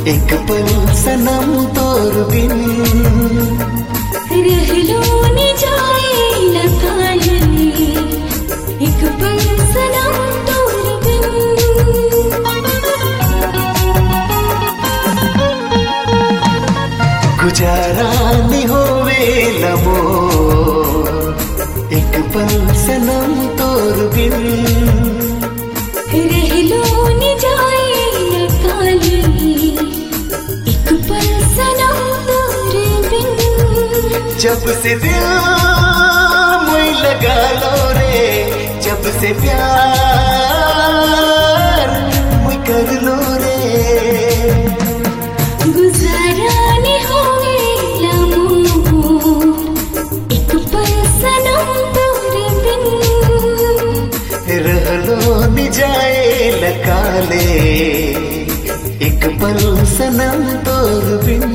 एक पल सनम तोर बिन रह लो नि जाए लकाले एक पल सनम तोर बिन गुजारा नि होवे लमो एक पल सनम तोर बिन रह लो नि जाए लकाले एक पल सनम तोर बिन जब से दिल मुई लगा लो रे जब से प्यार मुई कर लो रे गुजारा नि होवे लमो एक पल सनम तोर बिन रह लो नि जाए लकाले एक पल सनम तोर बिन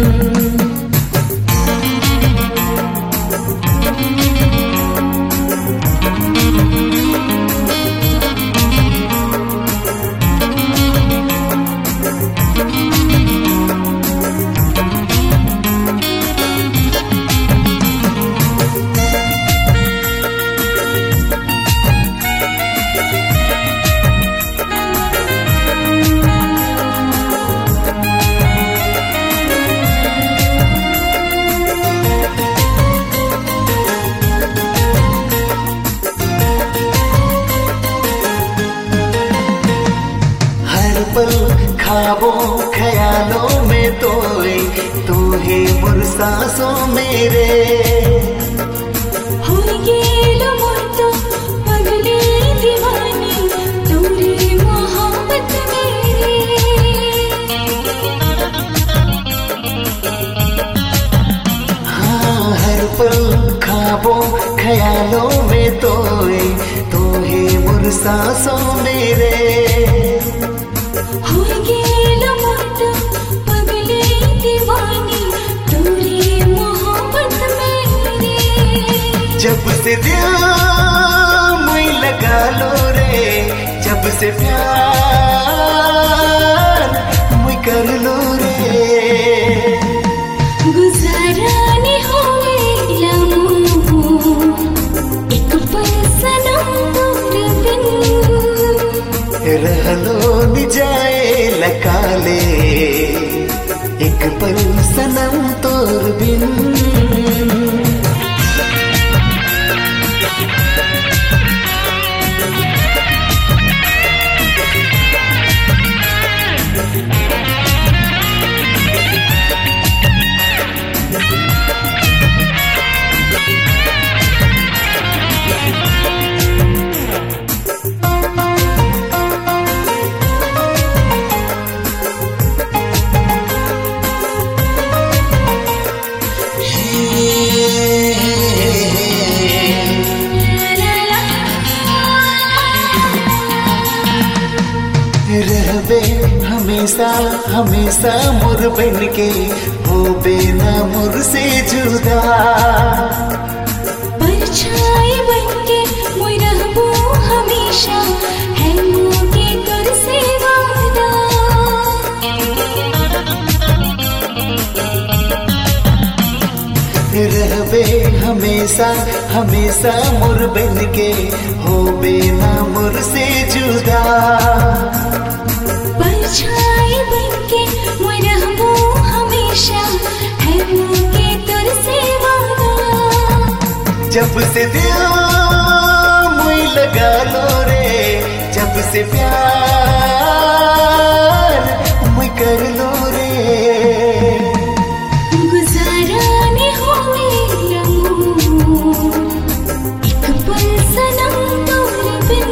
पल ख्वाबों ख्यालों में तोए तू है मुरसासों मेरे हो गेलो मोतो पगले दीवानी तोरी मोहब्बत मेरी हाँ हर पल ख्वाबों ख्यालों में तोए तू है मुरसासों मेरे हो गेलो मोतो पगले दीवानी तोरी मोहब्बत मेरी जब से दिल मुई लगा लो रे जब से प्यार मुई कर लो रे गुजारा नि होवे लमो एक पल सनम तोर बिन रह लो नि जाए लकाले एक पल सनम तोर बिन रहबे हमेशा हमेशा मोर बन के हो बेना मोर से जुदा परछाई बनके मोय रहबो हमेशा है मोके तोर से वादा रहबे हमेशा हमेशा मोर बन के हो बेना मोर से जुदा परछाई बनके मोय रहबो हमेशा है मोके तोर से वादा जब से दिल मुई लगा लो रे जब से प्यार मुई कर लो रे गुजारा नि होवे लमो एक पल सनम तोर बिन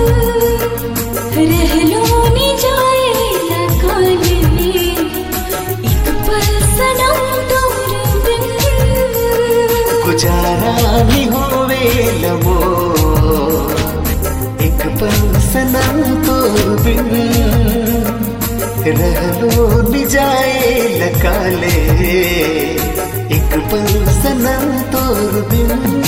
रह लो नि जाए लकाले एक पल सनम तोर बिन गुजारा नि होवे लमो एक पल सनम तोर बिन रह लो नि जाए लकाले एक पल सनम तोर बिन